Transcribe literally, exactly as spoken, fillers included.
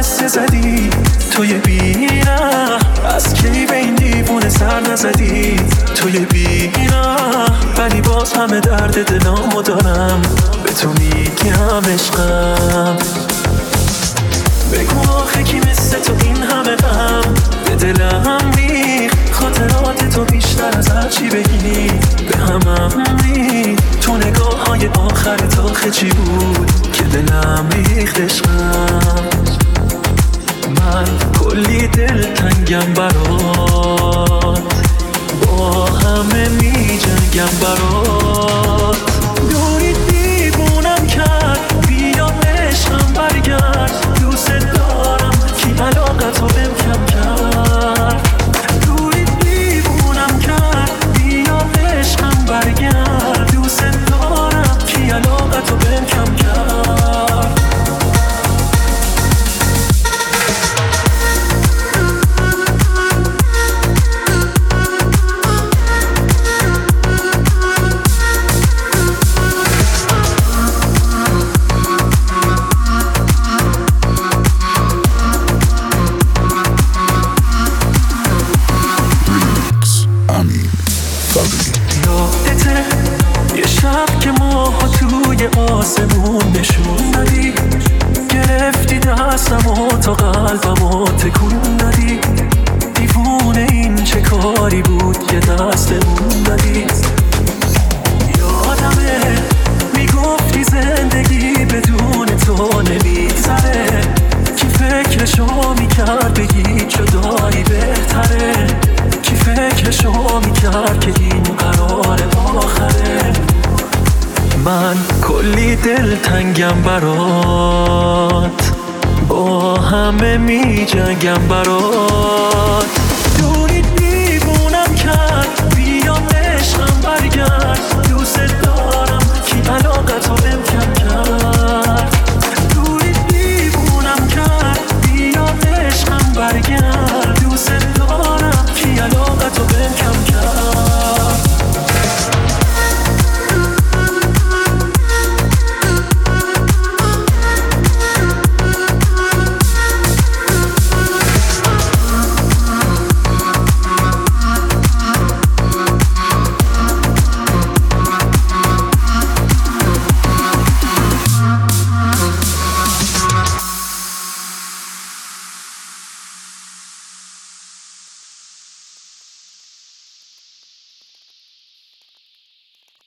قصه زدی توی بیره، از کی به این دیوونه سر نزدی توی بیره. ولی باز همه درد دلامو دارم، به تو میگم عشقم. بگو آخه کی مثل تو این همه غم به دلم ریخ، خاطرات تو بیشتر از هر چی بگی به همم ریخ. تو نگاه های آخرت آخه چی بود که دلم ریخت عشقم. من کلی دل تنگم برات، با همه می جنگم برات. دوری دیوونم کرد، بیا عشقم برگرد. دوست دارم کی علاقتو بهم کم کرد. دوری دیوونم کرد، بیا عشقم برگرد. دوست دارم کی علاقتو بهم کم کرد. یه شب که ماها توی آسمون نشون دادی، گرفتی دستم و تا قلبم و تکون دادی. دیوونه این چه کاری بود که دستمون دادی. یادمه میگفتی زندگی بدون تو نمیگذره، کی فکرشو میکرد بگی جدایی بهتره. کی فکرشو میکرد که این قرار آخره. من کلی دل تنگم برات، با همه می جنگم برات.